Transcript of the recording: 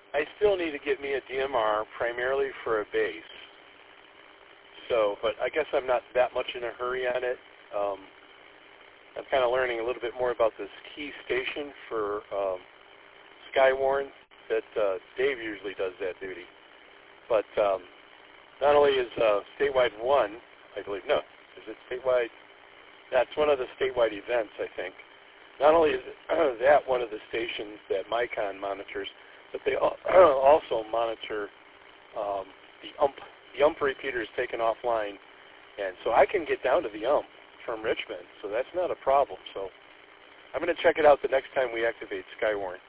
I still need to get me a DMR primarily for a base. So, but I guess I'm not that much in a hurry on it. I'm kind of learning a little bit more about this key station for Skywarn that Dave usually does that duty. But not only is Statewide 1, I believe, no, is it Statewide? That's one of the statewide events, I think. Not only is that one of the stations that MyCon monitors, but they also monitor the UMP. The UMP repeater is taken offline, and so I can get down to the UMP from Richmond, so that's not a problem. So I'm going to check it out the next time we activate Skywarn.